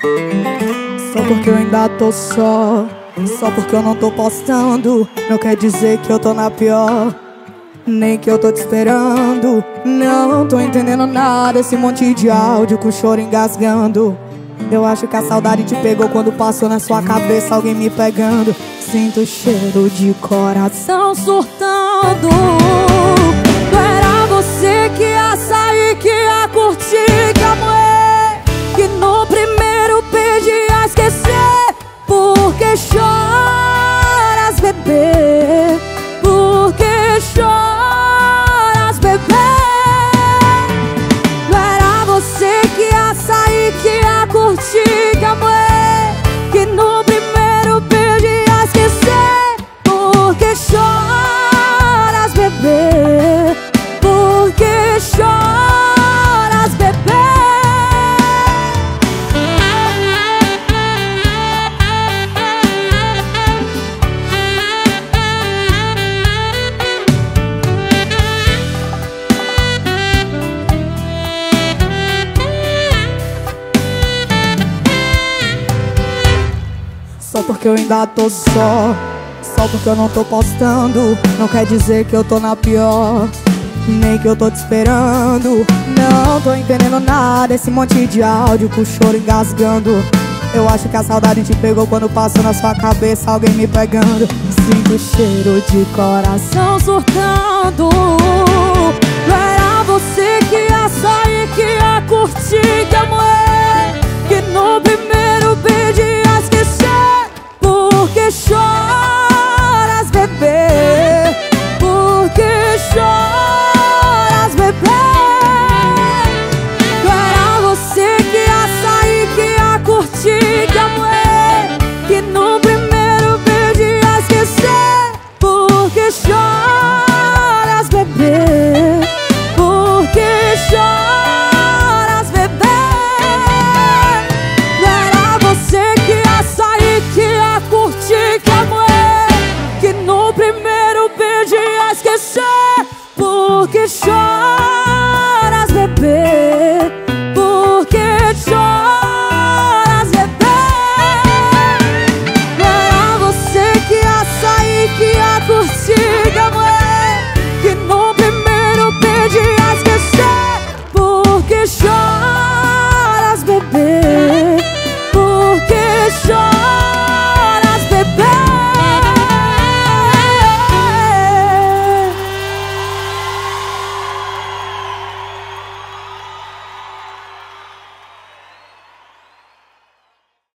Só porque eu ainda tô só, só porque eu não tô postando, não quer dizer que eu tô na pior, nem que eu tô te esperando. Não tô entendendo nada, esse monte de áudio com choro engasgando. Eu acho que a saudade te pegou quando passou na sua cabeça alguém me pegando. Sinto o cheiro de coração surtando. Não era você que ia sair, que ia curtir, que ia morrer, que no primeiro beijo ia esquecer. Por que choras, bebê? Por que choras, bebê? Não era você que ia sair, que ia curtir, que ia morrer, que no primeiro beijo ia esquecer. Por que choras, bebê? Por que choras, bebê? Só porque eu ainda tô só, só porque eu não tô postando, não quer dizer que eu tô na pior, nem que eu tô te esperando. Não tô entendendo nada, esse monte de áudio com choro engasgando. Eu acho que a saudade te pegou quando passou na sua cabeça alguém me pegando. Sinto o cheiro de coração surtando. Não era você que ia sair, que ia curtir, que ia morrer,